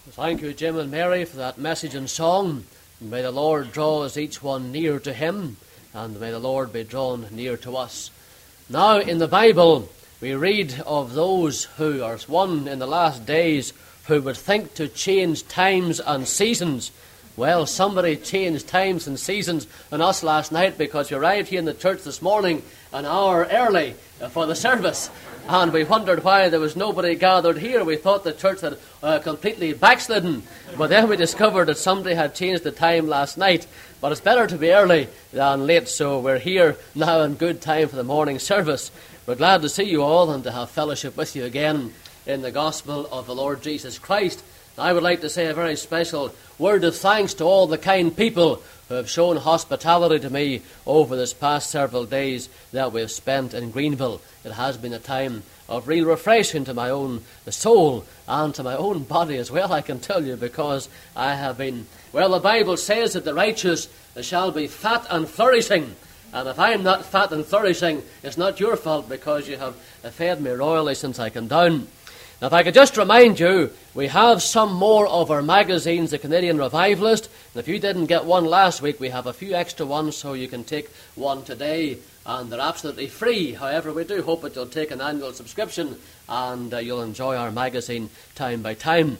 Thank you, Jim and Mary, for that message and song. May the Lord draw us each one near to him, and may the Lord be drawn near to us. Now, in the Bible, we read of those who are one in the last days who would think to change times and seasons. Well, somebody changed times and seasons on us last night, because we arrived here in the church this morning an hour early for the service. And we wondered why there was nobody gathered here. We thought the church had completely backslidden. But then we discovered that somebody had changed the time last night. But it's better to be early than late, so we're here now in good time for the morning service. We're glad to see you all and to have fellowship with you again in the gospel of the Lord Jesus Christ. I would like to say a very special word of thanks to all the kind people who have shown hospitality to me over this past several days that we've spent in Greenville. It has been a time of real refreshing to my own soul and to my own body as well, I can tell you, because I have been, well, the Bible says that the righteous shall be fat and flourishing. And if I'm not fat and flourishing, it's not your fault, because you have fed me royally since I came down. Now, if I could just remind you, we have some more of our magazines, the Canadian Revivalist. And if you didn't get one last week, we have a few extra ones, so you can take one today. And they're absolutely free. However, we do hope that you'll take an annual subscription and you'll enjoy our magazine time by time.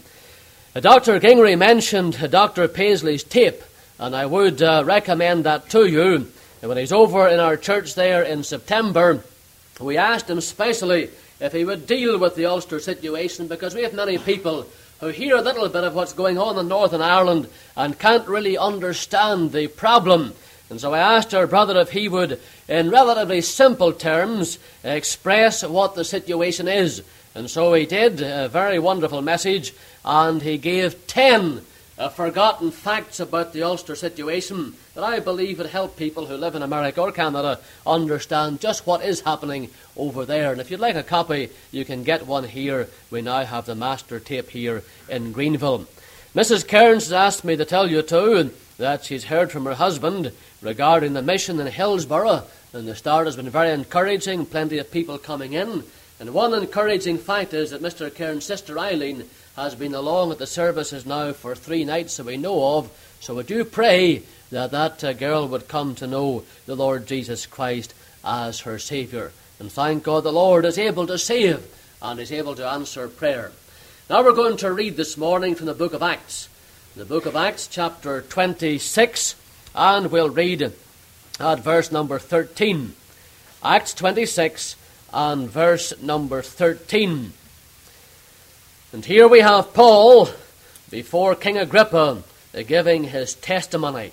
Dr. Gingrey mentioned Dr. Paisley's tape, and I would recommend that to you. And when he's over in our church there in September, we asked him specially if he would deal with the Ulster situation, because we have many people who hear a little bit of what's going on in Northern Ireland and can't really understand the problem. And so I asked our brother if he would, in relatively simple terms, express what the situation is. And so he did, a very wonderful message, and he gave 10 forgotten facts about the Ulster situation that I believe would help people who live in America or Canada understand just what is happening over there. And if you'd like a copy, you can get one here. We now have the master tape here in Greenville. Mrs. Cairns has asked me to tell you too that she's heard from her husband regarding the mission in Hillsborough, and the start has been very encouraging, plenty of people coming in. And one encouraging fact is that Mr. Cairns' sister Eileen has been along at the services now for 3 nights that we know of. So we do pray that that girl would come to know the Lord Jesus Christ as her Saviour. And thank God the Lord is able to save and is able to answer prayer. Now we're going to read this morning from the book of Acts. The book of Acts, chapter 26, and we'll read at verse number 13. Acts 26 and verse number 13. And here we have Paul before King Agrippa giving his testimony.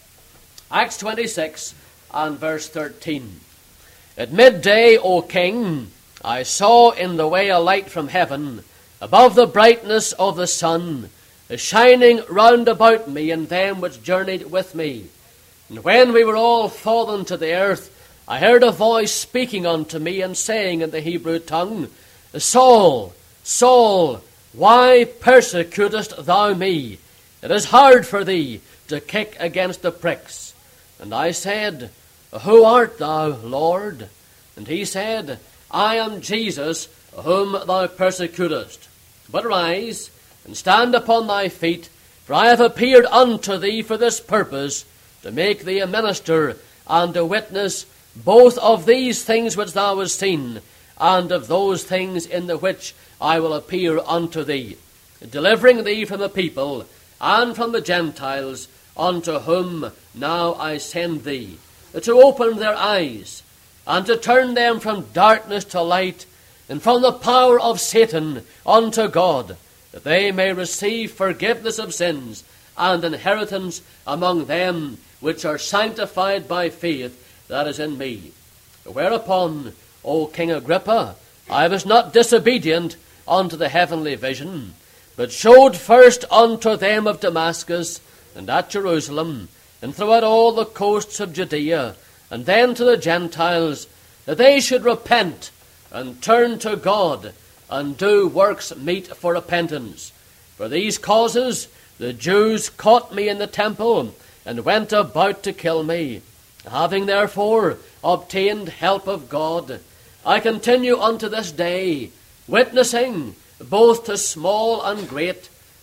Acts 26 and verse 13. At midday, O king, I saw in the way a light from heaven, above the brightness of the sun, shining round about me and them which journeyed with me. And when we were all fallen to the earth, I heard a voice speaking unto me and saying in the Hebrew tongue, Saul, Saul, why persecutest thou me? It is hard for thee to kick against the pricks. And I said, Who art thou, Lord? And he said, I am Jesus, whom thou persecutest. But rise, and stand upon thy feet, for I have appeared unto thee for this purpose, to make thee a minister, and a witness, both of these things which thou hast seen, and of those things in the which I will appear unto thee, delivering thee from the people, and from the Gentiles, unto whom now I send thee, to open their eyes, and to turn them from darkness to light, and from the power of Satan unto God, that they may receive forgiveness of sins, and inheritance among them which are sanctified by faith that is in me. Whereupon, O King Agrippa, I was not disobedient unto the heavenly vision, but showed first unto them of Damascus, and at Jerusalem, and throughout all the coasts of Judea, and then to the Gentiles, that they should repent, and turn to God, and do works meet for repentance. For these causes the Jews caught me in the temple, and went about to kill me. Having therefore obtained help of God, I continue unto this day, witnessing both to small and great,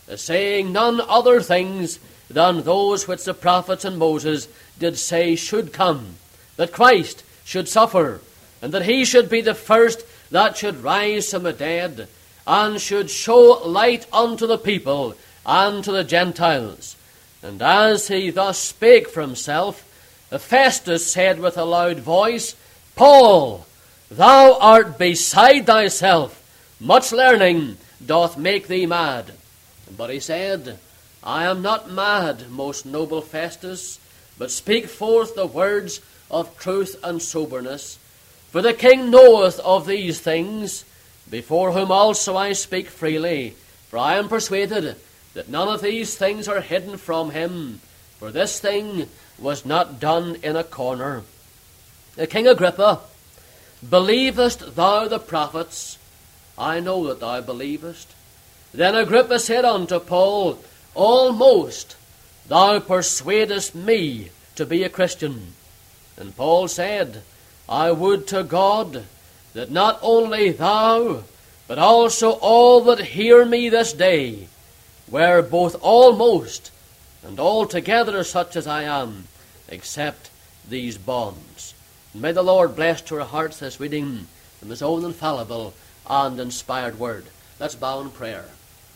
saying none other things than those which the prophets and Moses did say should come, that Christ should suffer, and that he should be the first that should rise from the dead, and should show light unto the people and to the Gentiles. And as he thus spake for himself, Festus said with a loud voice, Paul, thou art beside thyself. Much learning doth make thee mad. But he said, I am not mad, most noble Festus, but speak forth the words of truth and soberness. For the king knoweth of these things, before whom also I speak freely. For I am persuaded that none of these things are hidden from him, for this thing was not done in a corner. King Agrippa, believest thou the prophets? I know that thou believest. Then Agrippa said unto Paul, Almost thou persuadest me to be a Christian. And Paul said, I would to God that not only thou, but also all that hear me this day, were both almost and altogether such as I am, except these bonds. And may the Lord bless to our hearts this reading from his own infallible and inspired word. Let's bow in prayer.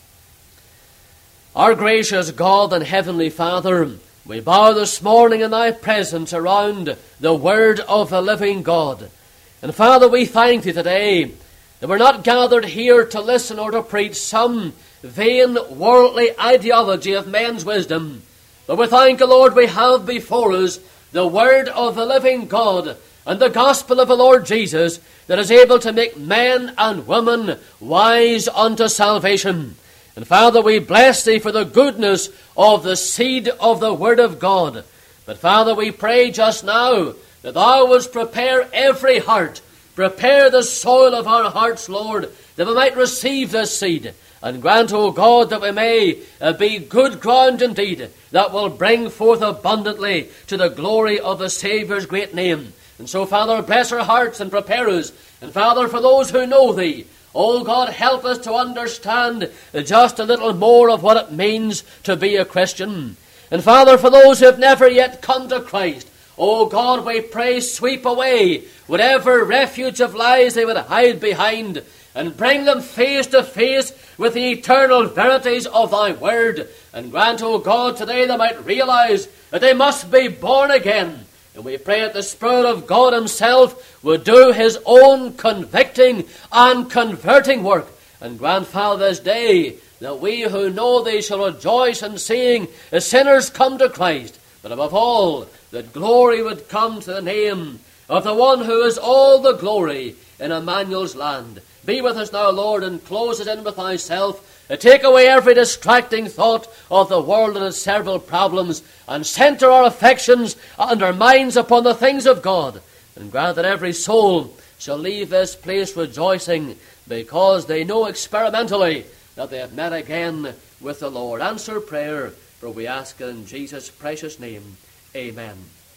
Our gracious God and heavenly Father, we bow this morning in thy presence around the word of the living God. And Father, we thank thee today that we're not gathered here to listen or to preach some vain worldly ideology of men's wisdom. But we thank the Lord we have before us the word of the living God and the gospel of the Lord Jesus that is able to make men and women wise unto salvation. And Father, we bless thee for the goodness of the seed of the word of God. But Father, we pray just now that thou wouldst prepare every heart, prepare the soil of our hearts, Lord, that we might receive this seed. And grant, O God, that we may be good ground indeed, that will bring forth abundantly to the glory of the Saviour's great name. And so, Father, bless our hearts and prepare us. And Father, for those who know thee, O God, help us to understand just a little more of what it means to be a Christian. And Father, for those who have never yet come to Christ, O God, we pray, sweep away whatever refuge of lies they would hide behind, and bring them face to face with the eternal verities of thy word. And grant, O God, today they might realize that they must be born again. And we pray that the Spirit of God himself would do his own convicting and converting work. And grant, Father, this day that we who know thee shall rejoice in seeing the sinners come to Christ. But above all, that glory would come to the name of the one who is all the glory in Emmanuel's land. Be with us now, Lord, and close us in with thyself. Take away every distracting thought of the world and its several problems, and center our affections and our minds upon the things of God. And grant that every soul shall leave this place rejoicing, because they know experimentally that they have met again with the Lord. Answer prayer, for we ask it in Jesus' precious name. Amen.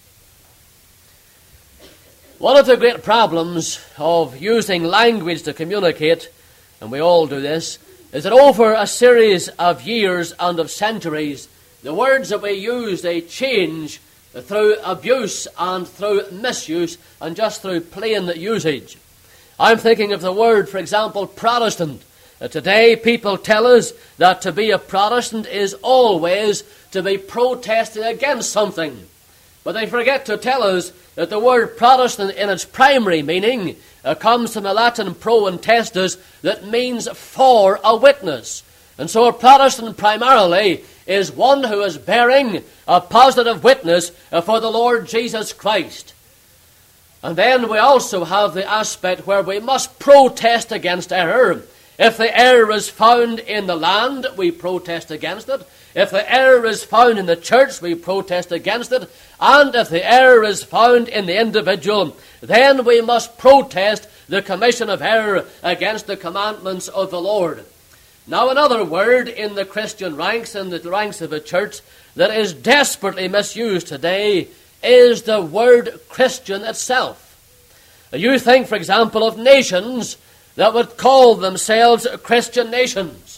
One of the great problems of using language to communicate, and we all do this, is that over a series of years and of centuries, the words that we use, they change through abuse and through misuse and just through plain usage. I'm thinking of the word, for example, Protestant. Today, people tell us that to be a Protestant is always to be protesting against something. But they forget to tell us that the word Protestant in its primary meaning comes from the Latin pro intestus, that means for a witness. And so a Protestant primarily is one who is bearing a positive witness for the Lord Jesus Christ. And then we also have the aspect where we must protest against error. If the error is found in the land, we protest against it. If the error is found in the church, we protest against it. And if the error is found in the individual, then we must protest the commission of error against the commandments of the Lord. Now, another word in the Christian ranks, in the ranks of the church, that is desperately misused today is the word Christian itself. You think, for example, of nations that would call themselves Christian nations.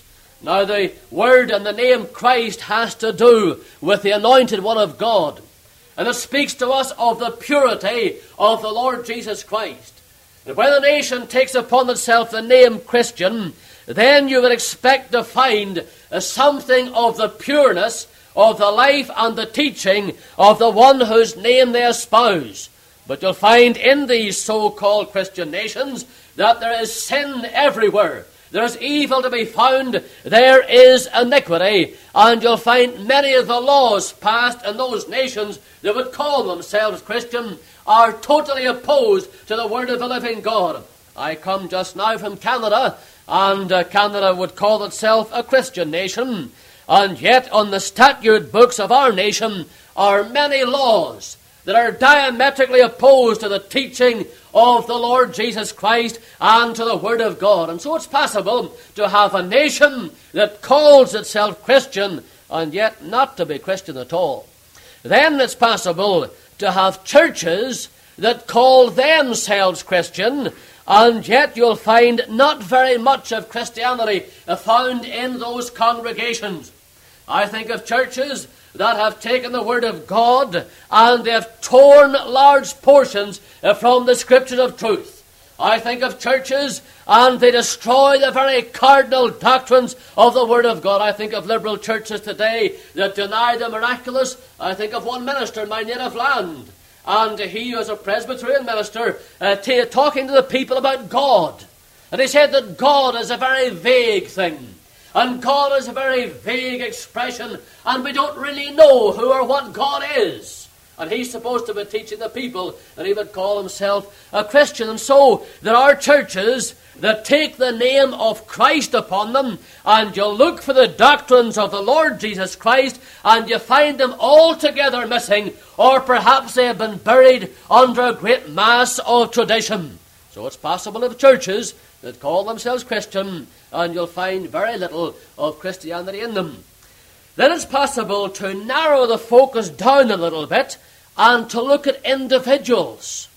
Now the word and the name Christ has to do with the anointed one of God. And it speaks to us of the purity of the Lord Jesus Christ. And when a nation takes upon itself the name Christian, then you would expect to find something of the pureness of the life and the teaching of the one whose name they espouse. But you'll find in these so-called Christian nations that there is sin everywhere. There is evil to be found. There is iniquity. And you'll find many of the laws passed in those nations that would call themselves Christian are totally opposed to the word of the living God. I come just now from Canada, and Canada would call itself a Christian nation. And yet on the statute books of our nation are many laws that are diametrically opposed to the teaching of the Lord Jesus Christ and to the Word of God. And so it's possible to have a nation that calls itself Christian and yet not to be Christian at all. Then it's possible to have churches that call themselves Christian, and yet you'll find not very much of Christianity found in those congregations. I think of churches that have taken the Word of God and they have torn large portions from the Scriptures of truth. I think of churches and they destroy the very cardinal doctrines of the Word of God. I think of liberal churches today that deny the miraculous. I think of one minister in my native land, and he was a Presbyterian minister talking to the people about God. And he said that God is a very vague thing. And God is a very vague expression, and we don't really know who or what God is. And he's supposed to be teaching the people, and he would call himself a Christian. And so there are churches that take the name of Christ upon them, and you look for the doctrines of the Lord Jesus Christ, and you find them altogether missing, or perhaps they have been buried under a great mass of tradition. So it's possible of churches that call themselves Christian, and you'll find very little of Christianity in them. Then it's possible to narrow the focus down a little bit and to look at individuals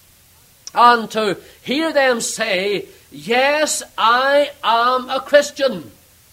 and to hear them say, yes, I am a Christian.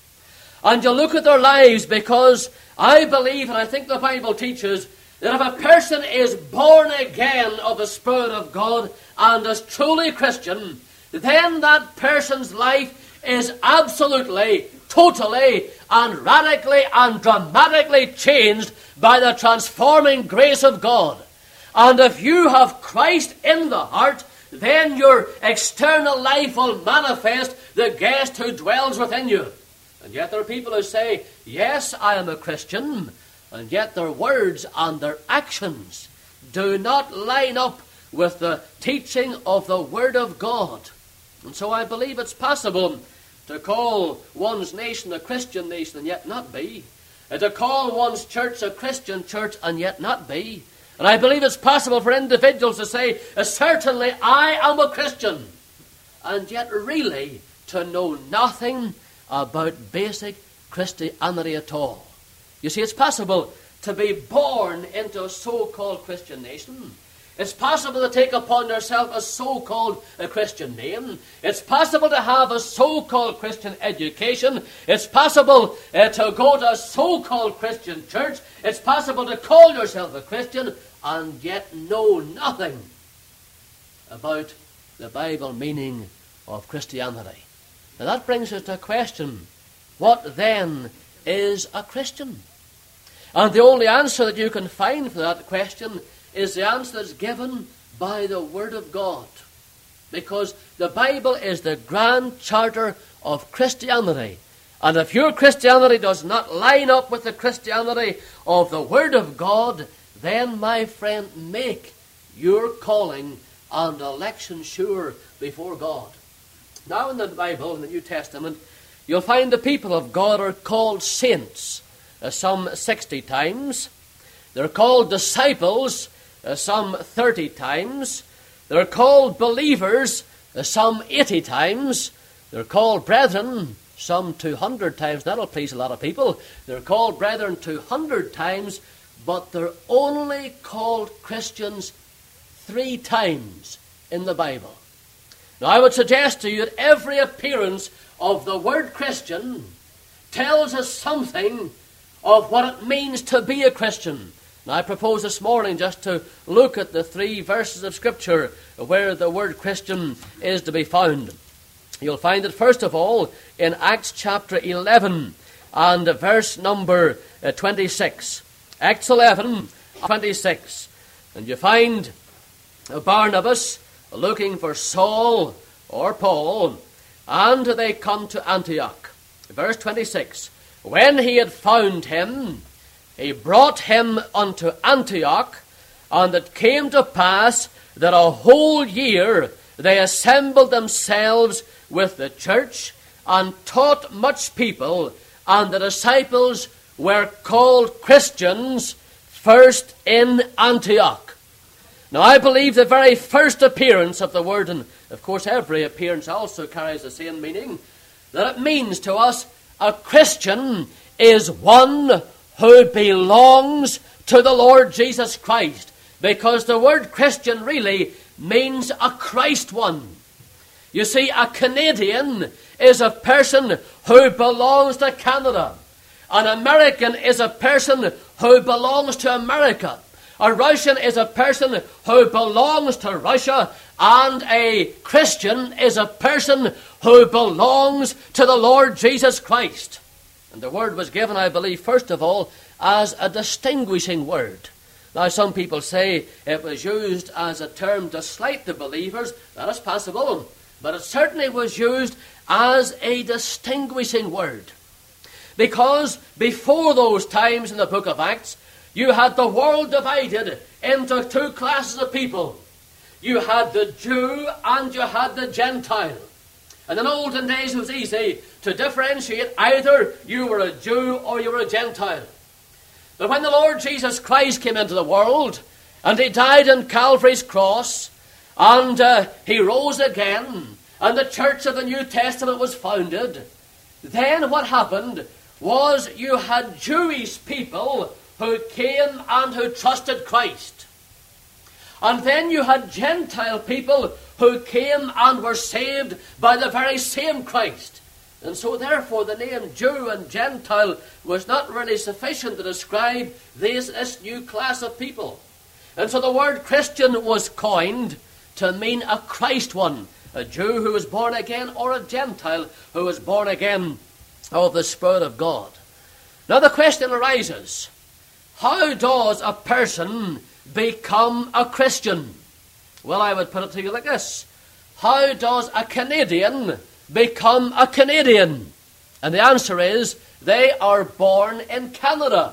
And you look at their lives, because I believe, and I think the Bible teaches, that if a person is born again of the Spirit of God and is truly Christian, then that person's life is absolutely, totally, and radically and dramatically changed by the transforming grace of God. And if you have Christ in the heart, then your external life will manifest the guest who dwells within you. And yet there are people who say, yes, I am a Christian, and yet their words and their actions do not line up with the teaching of the Word of God. And so I believe it's possible to call one's nation a Christian nation and yet not be. To call one's church a Christian church and yet not be. And I believe it's possible for individuals to say, certainly I am a Christian, and yet really to know nothing about basic Christianity at all. You see, it's possible to be born into a so-called Christian nation. It's possible to take upon yourself a so-called Christian name. It's possible to have a so-called Christian education. It's possible to go to a so-called Christian church. It's possible to call yourself a Christian and yet know nothing about the Bible meaning of Christianity. Now that brings us to a question. What then is a Christian? And the only answer that you can find for that question is the answer that's given by the Word of God. Because the Bible is the grand charter of Christianity. And if your Christianity does not line up with the Christianity of the Word of God, then, my friend, make your calling and election sure before God. Now in the Bible, in the New Testament, you'll find the people of God are called saints, some 60 times. They're called disciples, some 30 times. They're called believers, some 80 times. They're called brethren, some 200 times. That'll please a lot of people. They're called brethren 200 times, but they're only called Christians 3 times in the Bible. Now I would suggest to you that every appearance of the word Christian tells us something of what it means to be a Christian. Now, I propose this morning just to look at the 3 verses of Scripture where the word Christian is to be found. You'll find it, first of all, in Acts chapter 11 and verse number 26. Acts 11, 26. And you find Barnabas looking for Saul or Paul, and they come to Antioch. Verse 26. When he had found him, he brought him unto Antioch, and it came to pass that a whole year they assembled themselves with the church, and taught much people, and the disciples were called Christians first in Antioch. Now, I believe the very first appearance of the word, and of course every appearance also carries the same meaning, that it means to us a Christian is one who belongs to the Lord Jesus Christ, because the word Christian really means a Christ one. You see, a Canadian is a person who belongs to Canada. An American is a person who belongs to America. A Russian is a person who belongs to Russia. And a Christian is a person who belongs to the Lord Jesus Christ. And the word was given, I believe, first of all, as a distinguishing word. Now, some people say it was used as a term to slight the believers. That is possible. But it certainly was used as a distinguishing word. Because before those times in the book of Acts, you had the world divided into 2 classes of people. You had the Jew and you had the Gentile. And in olden days it was easy to differentiate. Either you were a Jew or you were a Gentile. But when the Lord Jesus Christ came into the world, and he died on Calvary's cross, and he rose again, and the church of the New Testament was founded, then what happened was you had Jewish people who came and who trusted Christ. And then you had Gentile people who came and were saved by the very same Christ. And so therefore the name Jew and Gentile was not really sufficient to describe this new class of people. And so the word Christian was coined to mean a Christ one, a Jew who was born again, or a Gentile who was born again of the Spirit of God. Now the question arises, how does a person become a Christian? Well, I would put it to you like this. How does a Canadian become a Canadian? And the answer is, they are born in Canada.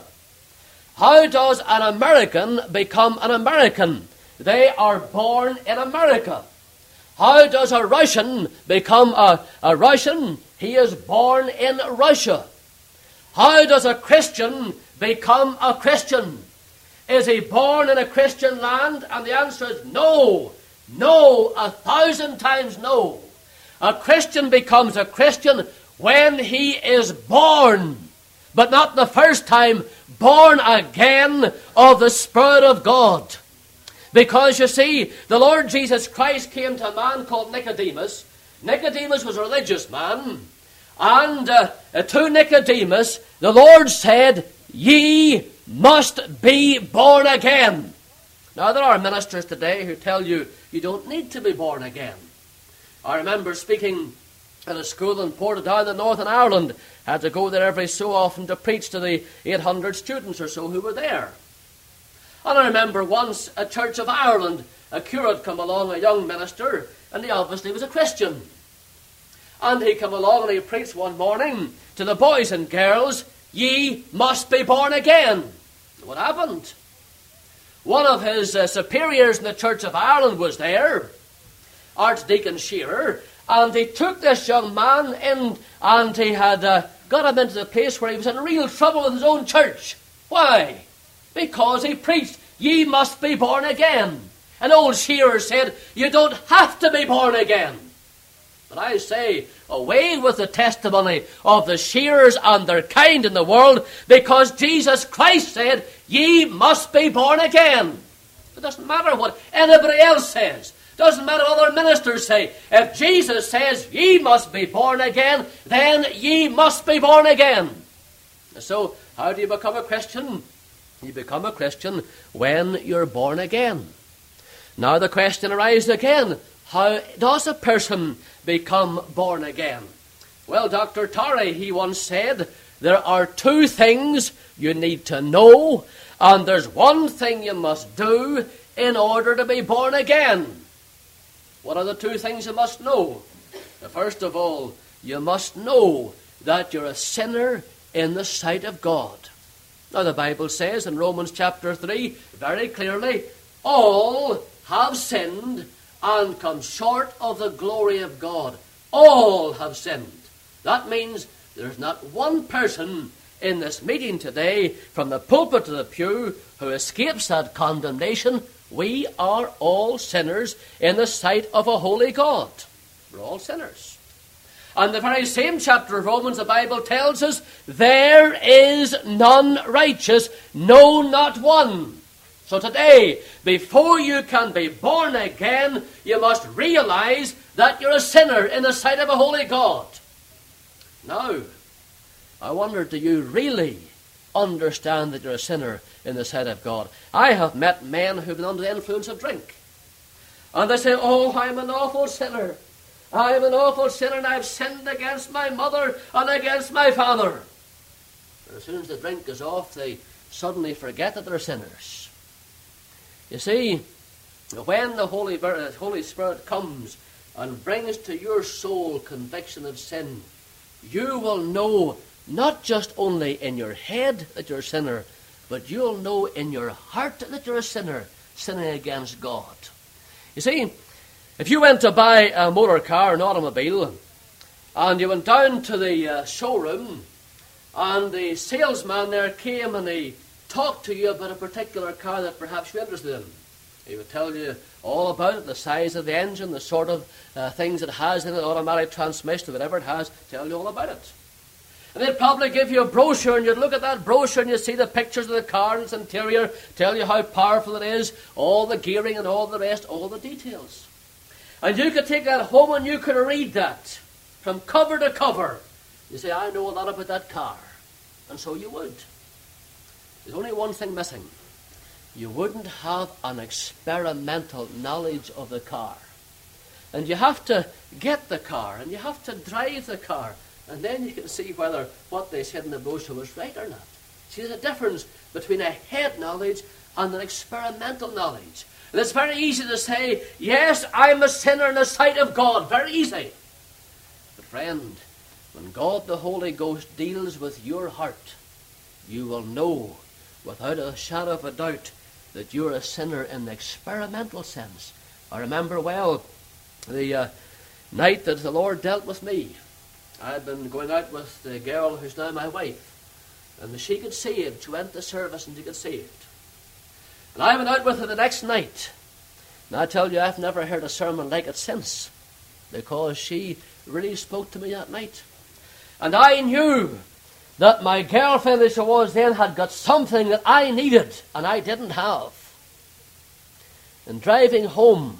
How does an American become an American? They are born in America. How does a Russian become a Russian? He is born in Russia. How does a Christian become a Christian? Is he born in a Christian land? And the answer is no. No, 1,000 times no. A Christian becomes a Christian when he is born, but not the first time, born again of the Spirit of God. Because you see, the Lord Jesus Christ came to a man called Nicodemus. Nicodemus was a religious man. And to Nicodemus, the Lord said, "Ye must be born again." Now, there are ministers today who tell you, you don't need to be born again. I remember speaking at a school in Portadown in Northern Ireland. I had to go there every so often to preach to the 800 students or so who were there. And I remember once at Church of Ireland, a curate come along, a young minister, and he obviously was a Christian. And he came along and he preached one morning to the boys and girls, "Ye must be born again." What happened? One of his superiors in the Church of Ireland was there, Archdeacon Shearer, and he took this young man in, and he had got him into the place where he was in real trouble with his own church. Why? Because he preached, "Ye must be born again." And old Shearer said, "You don't have to be born again." But I say, away with the testimony of the Shearers and their kind in the world, because Jesus Christ said, "Ye must be born again." It doesn't matter what anybody else says. Doesn't matter what other ministers say. If Jesus says ye must be born again, then ye must be born again. So, how do you become a Christian? You become a Christian when you're born again. Now the question arises again, how does a person become born again? Well, Dr. Torrey, he once said, there are two things you need to know, and there's one thing you must do in order to be born again. What are the two things you must know? First of all, you must know that you're a sinner in the sight of God. Now the Bible says in Romans chapter 3 very clearly, all have sinned and come short of the glory of God. All have sinned. That means there's not one person in this meeting today, from the pulpit to the pew, who escapes that condemnation. We are all sinners in the sight of a holy God. We're all sinners. And the very same chapter of Romans, the Bible tells us, there is none righteous, no, not one. So today, before you can be born again, you must realize that you're a sinner in the sight of a holy God. Now, I wonder, do you really understand that you're a sinner in the sight of God? I have met men who've been under the influence of drink. And they say, oh, I'm an awful sinner. I'm an awful sinner, and I've sinned against my mother and against my father. But as soon as the drink is off, they suddenly forget that they're sinners. You see, when the Holy Spirit comes and brings to your soul conviction of sin, you will know not just only in your head that you're a sinner, but you'll know in your heart that you're a sinner, sinning against God. You see, if you went to buy a motor car, an automobile, and you went down to the showroom, and the salesman there came and he talked to you about a particular car that perhaps you're interested in. He would tell you all about it, the size of the engine, the sort of things it has in it, automatic transmission, whatever it has, tell you all about it. And they'd probably give you a brochure, and you'd look at that brochure and you'd see the pictures of the car and its interior, tell you how powerful it is, all the gearing and all the rest, all the details. And you could take that home and you could read that from cover to cover. You say, I know a lot about that car. And so you would. There's only one thing missing. You wouldn't have an experimental knowledge of the car. And you have to get the car, and you have to drive the car, and then you can see whether what they said in the brochure was right or not. See, there's a difference between a head knowledge and an experimental knowledge. And it's very easy to say, yes, I'm a sinner in the sight of God. Very easy. But friend, when God the Holy Ghost deals with your heart, you will know without a shadow of a doubt that you're a sinner in the experimental sense. I remember well the night that the Lord dealt with me. I had been going out with the girl who's now my wife, and she got saved. She went to service and she got saved. And I went out with her the next night. And I tell you, I've never heard a sermon like it since, because she really spoke to me that night. And I knew that my girlfriend, as she was then, had got something that I needed and I didn't have. And driving home,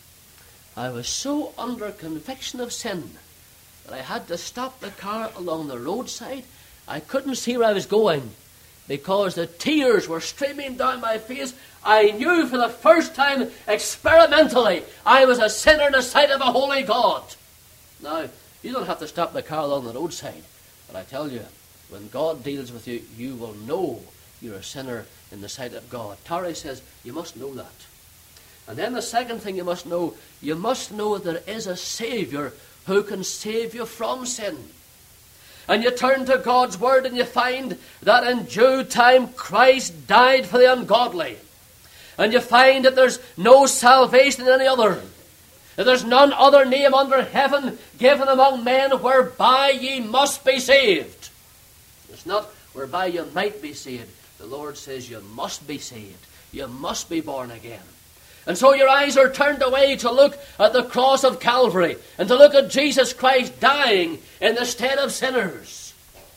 I was so under conviction of sin that I had to stop the car along the roadside. I couldn't see where I was going because the tears were streaming down my face. I knew for the first time, experimentally, I was a sinner in the sight of a holy God. Now, you don't have to stop the car along the roadside, but I tell you, when God deals with you, you will know you're a sinner in the sight of God. Torrey says you must know that. And then the second thing you must know there is a Saviour who can save you from sin. And you turn to God's Word and you find that in due time Christ died for the ungodly. And you find that there's no salvation in any other. That there's none other name under heaven given among men whereby ye must be saved. It's not whereby you might be saved. The Lord says you must be saved. You must be born again. And so your eyes are turned away to look at the cross of Calvary and to look at Jesus Christ dying in the stead of sinners.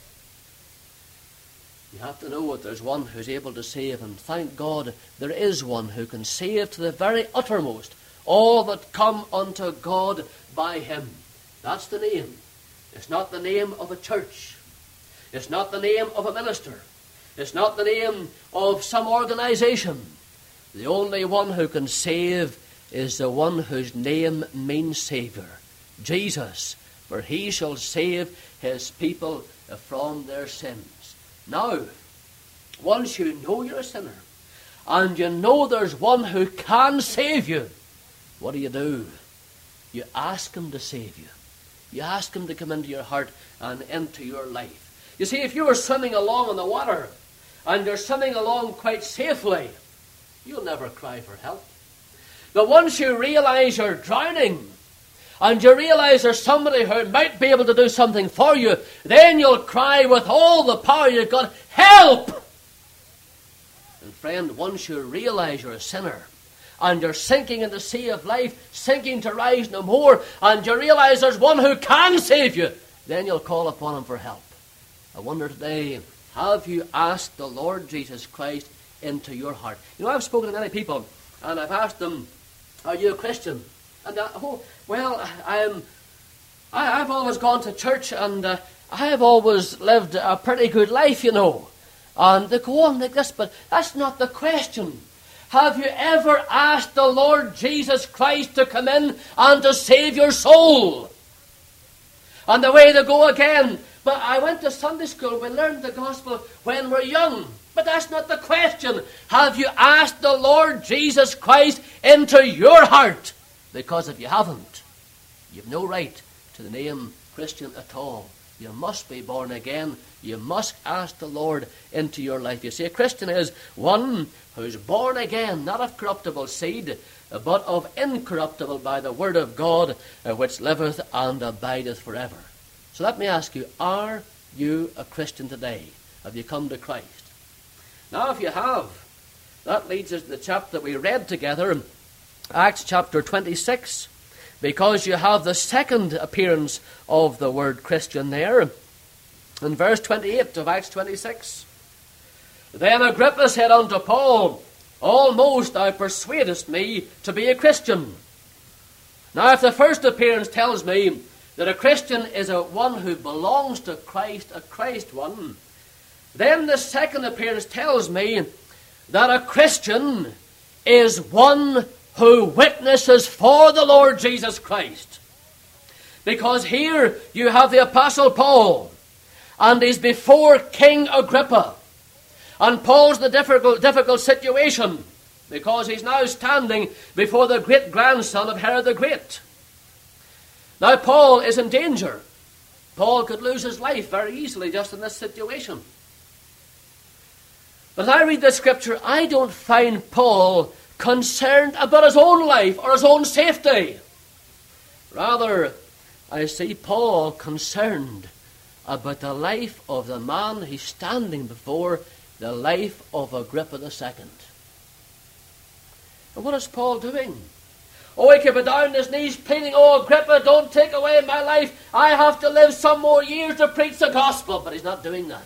You have to know that there's one who's able to save, and thank God there is one who can save to the very uttermost all that come unto God by him. That's the name. It's not the name of a church. It's not the name of a minister. It's not the name of some organization. The only one who can save is the one whose name means Saviour, Jesus, for he shall save his people from their sins. Now, once you know you're a sinner, and you know there's one who can save you, what do? You ask him to save you. You ask him to come into your heart and into your life. You see, if you were swimming along in the water, and you're swimming along quite safely, you'll never cry for help. But once you realize you're drowning, and you realize there's somebody who might be able to do something for you, then you'll cry with all the power you've got, help! And friend, once you realize you're a sinner, and you're sinking in the sea of life, sinking to rise no more, and you realize there's one who can save you, then you'll call upon him for help. I wonder today, have you asked the Lord Jesus Christ into your heart? You know, I've spoken to many people, and I've asked them, are you a Christian? And I've always gone to church, and I've always lived a pretty good life, you know. And they go on like this, but that's not the question. Have you ever asked the Lord Jesus Christ to come in and to save your soul? And away they go again. But I went to Sunday school. We learned the gospel when we're young. But that's not the question. Have you asked the Lord Jesus Christ into your heart? Because if you haven't, you've no right to the name Christian at all. You must be born again. You must ask the Lord into your life. You see, a Christian is one who's born again, not of corruptible seed, but of incorruptible by the word of God, which liveth and abideth forever. So let me ask you, are you a Christian today? Have you come to Christ? Now, if you have, that leads us to the chapter that we read together, Acts chapter 26, because you have the second appearance of the word Christian there. In verse 28 of Acts 26, Then Agrippa said unto Paul, Almost thou persuadest me to be a Christian. Now, if the first appearance tells me that a Christian is a one who belongs to Christ, a Christ one, then the second appearance tells me that a Christian is one who witnesses for the Lord Jesus Christ. Because here you have the Apostle Paul, and he's before King Agrippa. And Paul's in a difficult situation, because he's now standing before the great-grandson of Herod the Great. Now Paul is in danger. Paul could lose his life very easily just in this situation. But as I read the scripture, I don't find Paul concerned about his own life or his own safety. Rather, I see Paul concerned about the life of the man he's standing before, the life of Agrippa II. And what is Paul doing? Oh, he could be down on his knees pleading, Oh, Agrippa, don't take away my life. I have to live some more years to preach the gospel. But he's not doing that.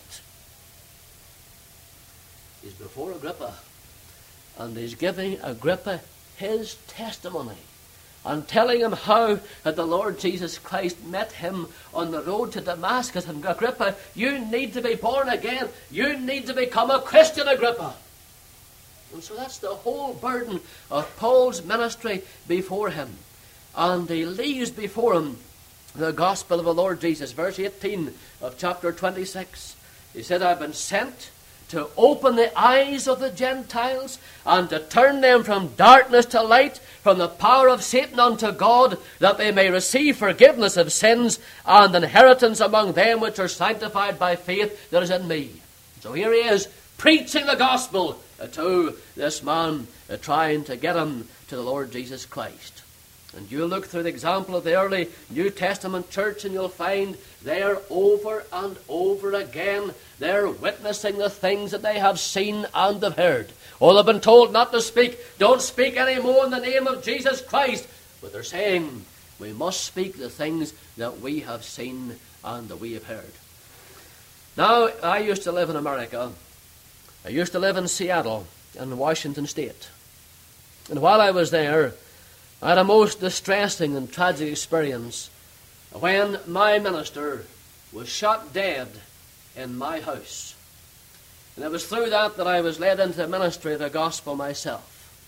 He's before Agrippa, and he's giving Agrippa his testimony and telling him how that the Lord Jesus Christ met him on the road to Damascus. And Agrippa, you need to be born again. You need to become a Christian, Agrippa. And so that's the whole burden of Paul's ministry before him. And he leaves before him the gospel of the Lord Jesus. Verse 18 of chapter 26. He said, I've been sent to open the eyes of the Gentiles, and to turn them from darkness to light, from the power of Satan unto God, that they may receive forgiveness of sins and inheritance among them which are sanctified by faith that is in me. So here he is, preaching the gospel to this man, trying to get him to the Lord Jesus Christ. And you look through the example of the early New Testament church, and you'll find there over and over again, they're witnessing the things that they have seen and have heard. Oh, they've been told not to speak. Don't speak anymore in the name of Jesus Christ. But they're saying, we must speak the things that we have seen and that we have heard. Now, I used to live in America. I used to live in Seattle, in Washington State. And while I was there, I had a most distressing and tragic experience when my minister was shot dead in my house. And it was through that I was led into the ministry of the gospel myself.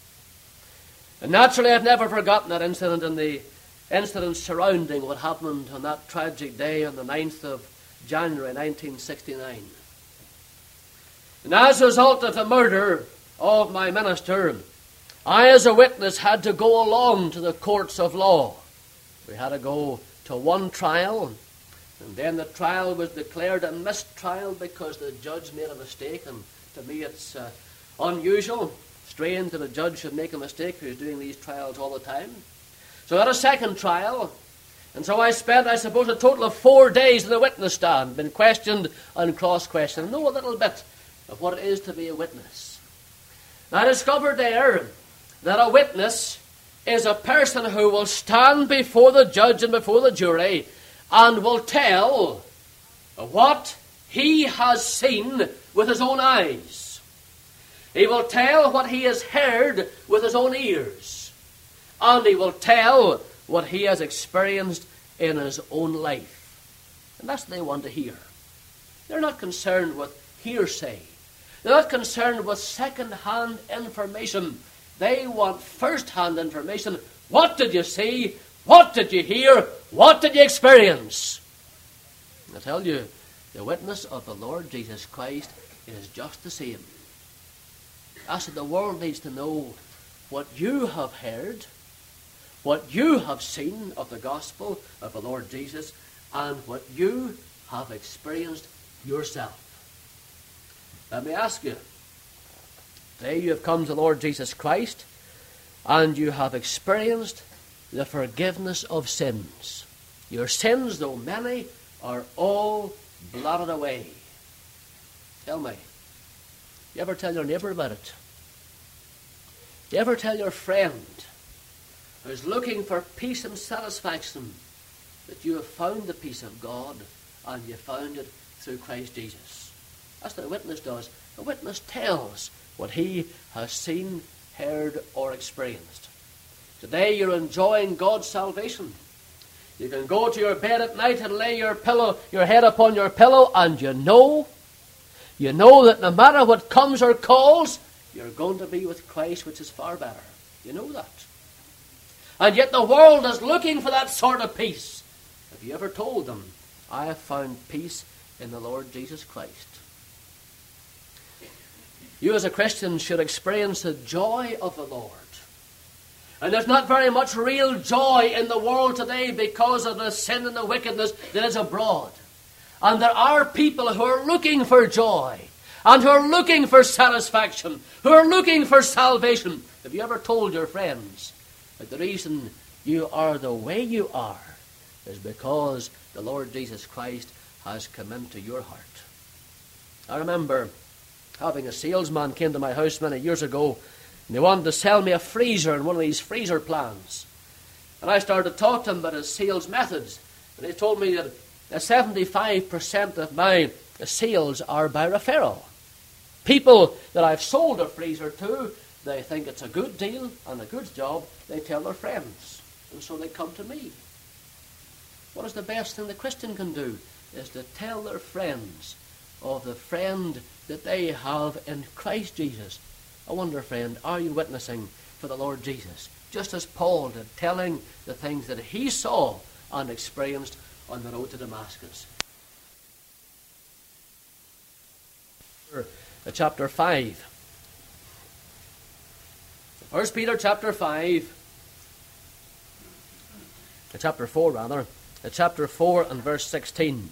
And naturally, I've never forgotten that incident and the incidents surrounding what happened on that tragic day on the 9th of January 1969. And as a result of the murder of my minister, I as a witness had to go along to the courts of law. We had to go to one trial, and then the trial was declared a mistrial because the judge made a mistake. And to me it's unusual, strange that a judge should make a mistake who's doing these trials all the time. So I had a second trial, and so I spent, I suppose, a total of 4 days in the witness stand, been questioned and cross-questioned, know a little bit of what it is to be a witness. And I discovered there that a witness is a person who will stand before the judge and before the jury and will tell what he has seen with his own eyes. He will tell what he has heard with his own ears. And he will tell what he has experienced in his own life. And that's what they want to hear. They're not concerned with hearsay. They're not concerned with second-hand information. They want first-hand information. What did you see? What did you hear? What did you experience? I tell you, the witness of the Lord Jesus Christ is just the same. That's what the world needs to know. What you have heard, what you have seen of the gospel of the Lord Jesus, and what you have experienced yourself. Let me ask you, today you have come to the Lord Jesus Christ, and you have experienced the forgiveness of sins. Your sins, though many, are all blotted away. Tell me, you ever tell your neighbour about it? Do you ever tell your friend who's looking for peace and satisfaction that you have found the peace of God and you found it through Christ Jesus? That's what a witness does. A witness tells what he has seen, heard, or experienced. Today you're enjoying God's salvation. You can go to your bed at night and lay your head upon your pillow, and you know that no matter what comes or calls, you're going to be with Christ, which is far better. You know that. And yet the world is looking for that sort of peace. Have you ever told them, I have found peace in the Lord Jesus Christ? You as a Christian should experience the joy of the Lord. And there's not very much real joy in the world today because of the sin and the wickedness that is abroad. And there are people who are looking for joy and who are looking for satisfaction, who are looking for salvation. Have you ever told your friends that the reason you are the way you are is because the Lord Jesus Christ has come into your heart? I remember having a salesman came to my house many years ago, and he wanted to sell me a freezer in one of these freezer plans. And I started to talk to him about his sales methods. And he told me that 75% of my sales are by referral. People that I've sold a freezer to, they think it's a good deal and a good job, they tell their friends. And so they come to me. What is the best thing the Christian can do? Is to tell their friends of the friend that they have in Christ Jesus. I wonder, friend, are you witnessing for the Lord Jesus? Just as Paul did, telling the things that he saw and experienced on the road to Damascus. Chapter 5. 1 Peter chapter 5. Chapter 4, rather. Chapter 4 and verse 16.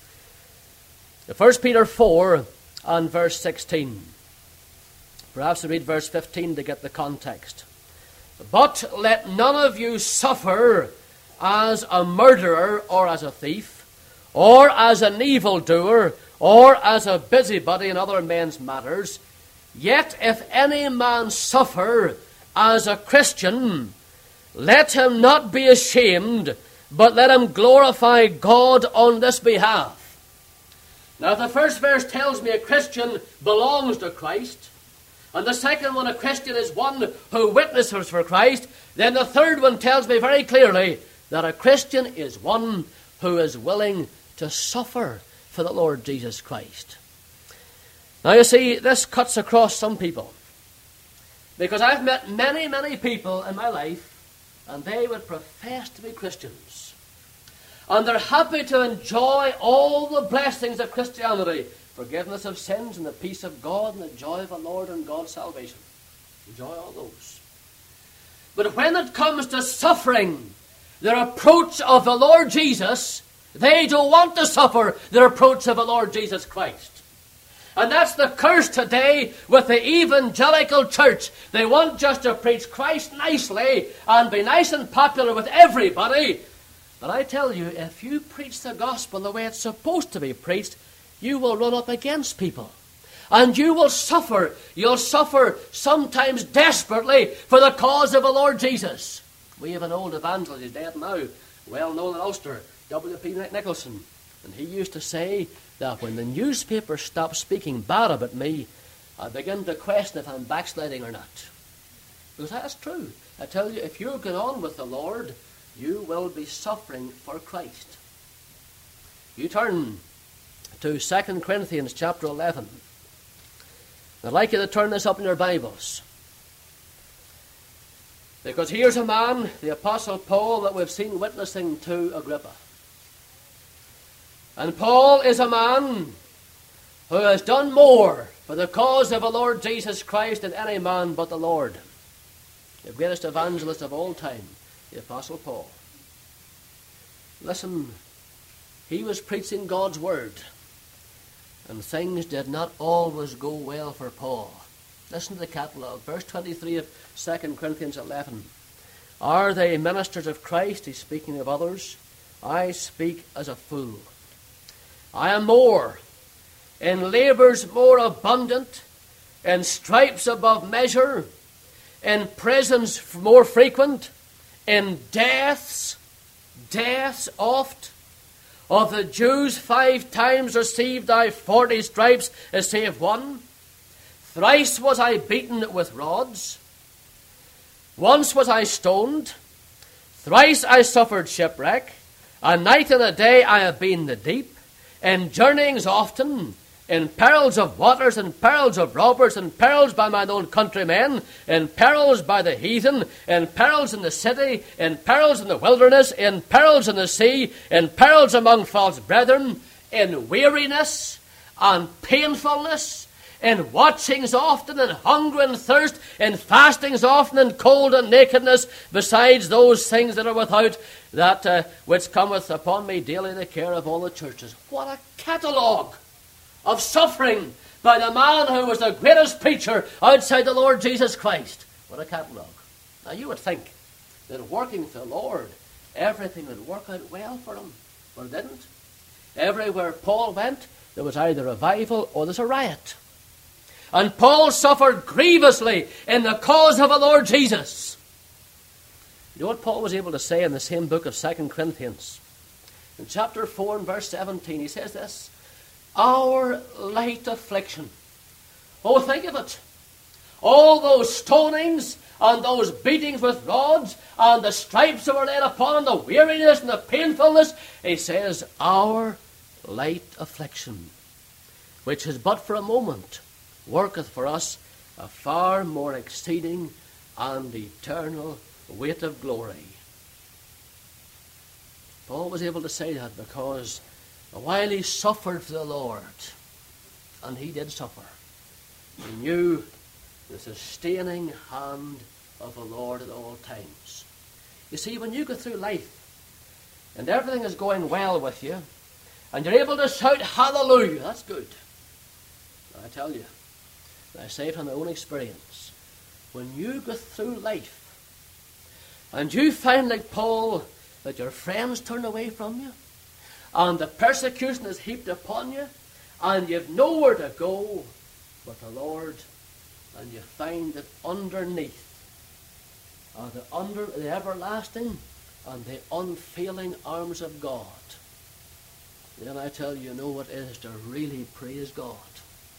1 Peter 4 and verse 16. Perhaps we read verse 15 to get the context. But let none of you suffer as a murderer or as a thief, or as an evildoer, or as a busybody in other men's matters. Yet if any man suffer as a Christian, let him not be ashamed, but let him glorify God on this behalf. Now, the first verse tells me a Christian belongs to Christ, And the second one, a Christian, is one who witnesses for Christ. Then the third one tells me very clearly that a Christian is one who is willing to suffer for the Lord Jesus Christ. Now you see, this cuts across some people. Because I've met many, many people in my life, and they would profess to be Christians. And they're happy to enjoy all the blessings of Christianity. Forgiveness of sins and the peace of God and the joy of the Lord and God's salvation. Enjoy all those. But when it comes to suffering, their approach of the Lord Jesus, they don't want to suffer their approach of the Lord Jesus Christ. And that's the curse today with the evangelical church. They want just to preach Christ nicely and be nice and popular with everybody. But I tell you, if you preach the gospel the way it's supposed to be preached, you will run up against people. And you will suffer. You'll suffer sometimes desperately for the cause of the Lord Jesus. We have an old evangelist, he's dead now, well known in Ulster, W.P. Nicholson. And he used to say that when the newspaper stops speaking bad about me, I begin to question if I'm backsliding or not. Because that's true. I tell you, if you're going on with the Lord, you will be suffering for Christ. You turn to 2 Corinthians chapter 11. I'd like you to turn this up in your Bibles. Because here's a man, the Apostle Paul, that we've seen witnessing to Agrippa. And Paul is a man who has done more for the cause of the Lord Jesus Christ than any man but the Lord. The greatest evangelist of all time, the Apostle Paul. Listen, he was preaching God's word, and things did not always go well for Paul. Listen to the catalogue, verse 23 of 2 Corinthians 11. Are they ministers of Christ? He's speaking of others. I speak as a fool. I am more, in labours more abundant, in stripes above measure, in prisons more frequent, in deaths oft. Of the Jews 5 times received I 40 stripes, save one. Thrice was I beaten with rods. Once was I stoned. Thrice I suffered shipwreck. A night and a day I have been in the deep. In journeyings often, in perils of waters, in perils of robbers, in perils by mine own countrymen, in perils by the heathen, in perils in the city, in perils in the wilderness, in perils in the sea, in perils among false brethren, in weariness and painfulness, in watchings often, in hunger and thirst, in fastings often, in cold and nakedness, besides those things that are without, that which cometh upon me daily, the care of all the churches. What a catalogue of suffering by the man who was the greatest preacher outside the Lord Jesus Christ. What a catalogue. Now you would think that working for the Lord, everything would work out well for him. But it didn't. Everywhere Paul went, there was either revival or there's a riot. And Paul suffered grievously in the cause of the Lord Jesus. You know what Paul was able to say in the same book of 2 Corinthians? In chapter 4 and verse 17, he says this, our light affliction. Oh, think of it. All those stonings and those beatings with rods and the stripes that were laid upon him, the weariness and the painfulness. He says, our light affliction, which is but for a moment, worketh for us a far more exceeding and eternal weight of glory. Paul was able to say that because while he suffered for the Lord, and he did suffer, he knew the sustaining hand of the Lord at all times. You see, when you go through life and everything is going well with you, and you're able to shout hallelujah, that's good. I tell you, I say from my own experience, when you go through life and you find, like Paul, that your friends turn away from you and the persecution is heaped upon you and you've nowhere to go but the Lord, and you find that underneath are the everlasting and the unfailing arms of God, then I tell you, know what it is to really praise God.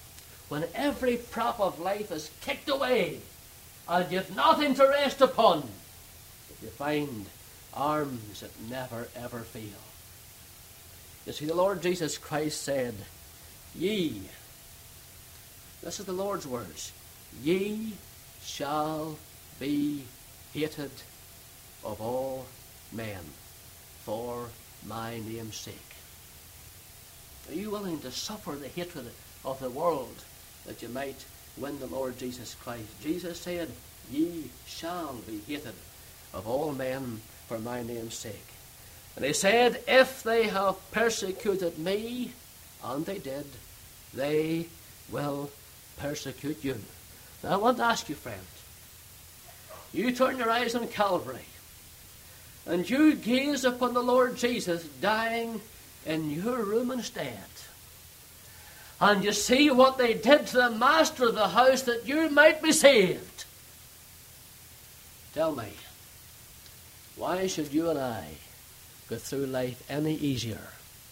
when every prop of life is kicked away and you've nothing to rest upon, you find arms that never ever fail. You see, the Lord Jesus Christ said, ye, this is the Lord's words, ye shall be hated of all men for my name's sake. Are you willing to suffer the hatred of the world that you might win the Lord Jesus Christ? Jesus said, ye shall be hated of all men for my name's sake. And he said, if they have persecuted me, and they did, they will persecute you. Now I want to ask you, friend, you turn your eyes on Calvary, and you gaze upon the Lord Jesus dying in your room instead, and you see what they did to the master of the house that you might be saved. Tell me, why should you and I go through life any easier?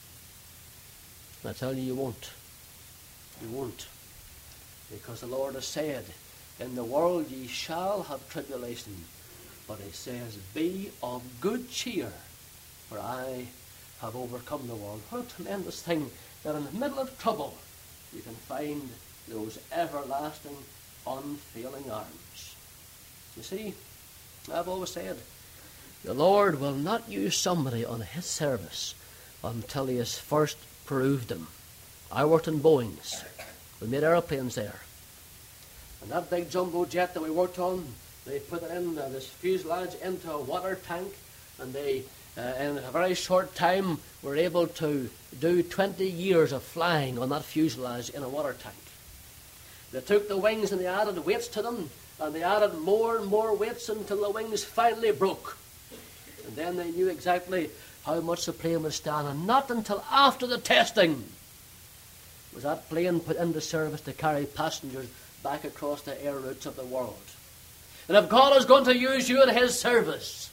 I tell you, you won't. You won't. Because the Lord has said, in the world ye shall have tribulation. But he says, be of good cheer, for I have overcome the world. What a tremendous thing that in the middle of trouble you can find those everlasting, unfailing arms. You see, I've always said, the Lord will not use somebody on his service until he has first proved him. I worked in Boeing's. We made aeroplanes there. And that big jumbo jet that we worked on, they put it in this fuselage into a water tank, and they, in a very short time, were able to do 20 years of flying on that fuselage in a water tank. They took the wings and they added weights to them, and they added more and more weights until the wings finally broke. And then they knew exactly how much the plane would stand, and not until after the testing was that plane put into service to carry passengers back across the air routes of the world. And if God is going to use you in his service,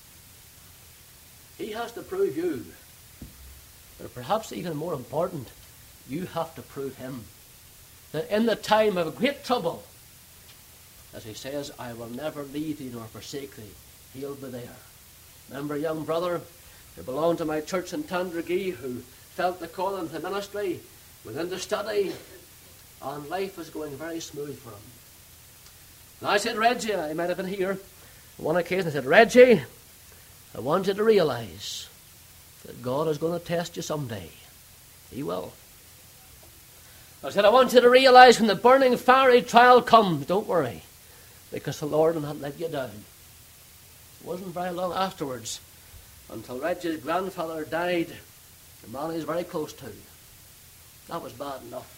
he has to prove you. But perhaps even more important, you have to prove him. That in the time of great trouble, as he says, I will never leave thee nor forsake thee, he'll be there. Remember a young brother who belonged to my church in Tandragee, who felt the call into the ministry, went into study, and life was going very smooth for him. And I said, Reggie, I might have been here on one occasion, I said, Reggie, I want you to realize that God is going to test you someday. He will. I said, I want you to realize when the burning fiery trial comes, don't worry, because the Lord will not let you down. It wasn't very long afterwards until Reggie's grandfather died, the man he was very close to. That was bad enough.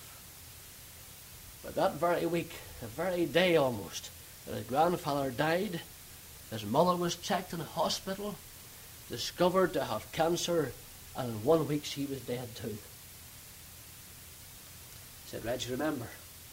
But that very week, the very day almost, that his grandfather died, his mother was checked in a hospital, discovered to have cancer, and in 1 week she was dead too. He said, Reggie, remember,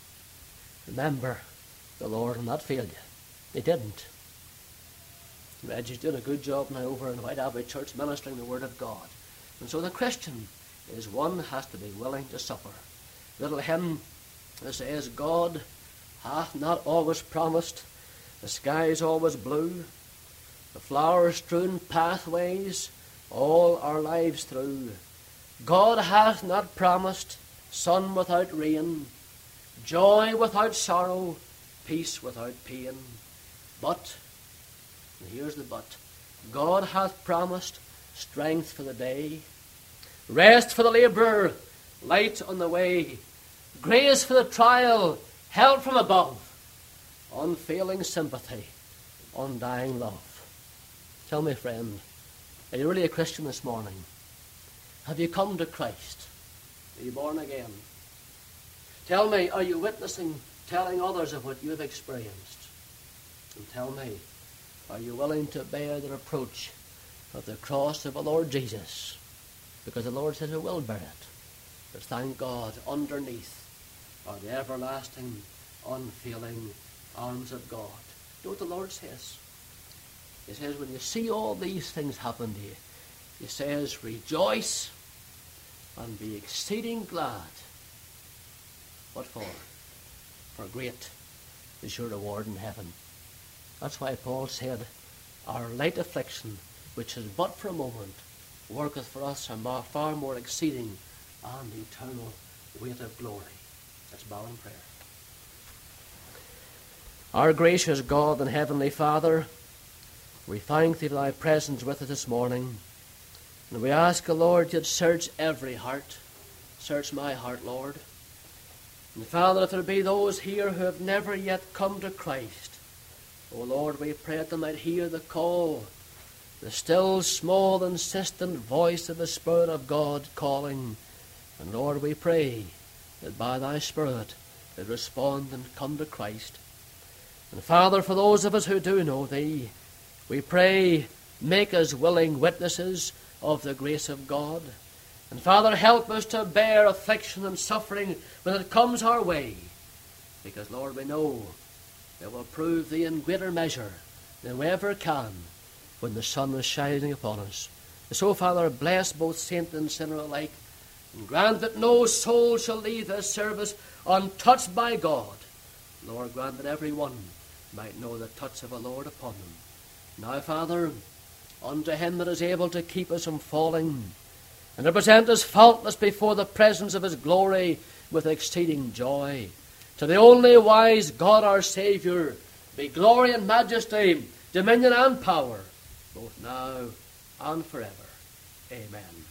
the Lord will not fail you. He didn't. Reggie's doing a good job now over in White Abbey Church ministering the Word of God. And so the Christian is one has to be willing to suffer. Little hymn that says, God hath not always promised, the skies always blue, the flower-strewn pathways all our lives through. God hath not promised sun without rain, joy without sorrow, peace without pain. But, and here's the but, God hath promised strength for the day, rest for the labourer, light on the way, grace for the trial, help from above, unfailing sympathy, undying love. Tell me, friend, are you really a Christian this morning? Have you come to Christ? Are you born again? Tell me, are you witnessing, telling others of what you've experienced? And tell me, are you willing to bear the reproach of the cross of the Lord Jesus? Because the Lord says we will bear it. But thank God, underneath are the everlasting, unfailing arms of God. You know what the Lord says? He says, when you see all these things happen to you, he says, rejoice and be exceeding glad. What for? for great is your reward in heaven. That's why Paul said, our light affliction, which is but for a moment, worketh for us a far more exceeding and eternal weight of glory. Let's bow in prayer. Our gracious God and Heavenly Father, we thank Thee for Thy presence with us this morning. And we ask, O Lord, You'd search every heart. Search my heart, Lord. And Father, if there be those here who have never yet come to Christ, O Lord, we pray that they might hear the call, the still, small, insistent voice of the Spirit of God calling. And Lord, we pray that by Thy Spirit they respond and come to Christ. And Father, for those of us who do know Thee, we pray, make us willing witnesses of the grace of God. And Father, help us to bear affliction and suffering when it comes our way. Because, Lord, we know it will prove Thee in greater measure than we ever can when the sun is shining upon us. And so, Father, bless both saint and sinner alike, and grant that no soul shall leave this service untouched by God. Lord, grant that every one might know the touch of the Lord upon them. Now, Father, unto Him that is able to keep us from falling, and to present us faultless before the presence of His glory with exceeding joy, to the only wise God our Saviour, be glory and majesty, dominion and power, both now and forever. Amen.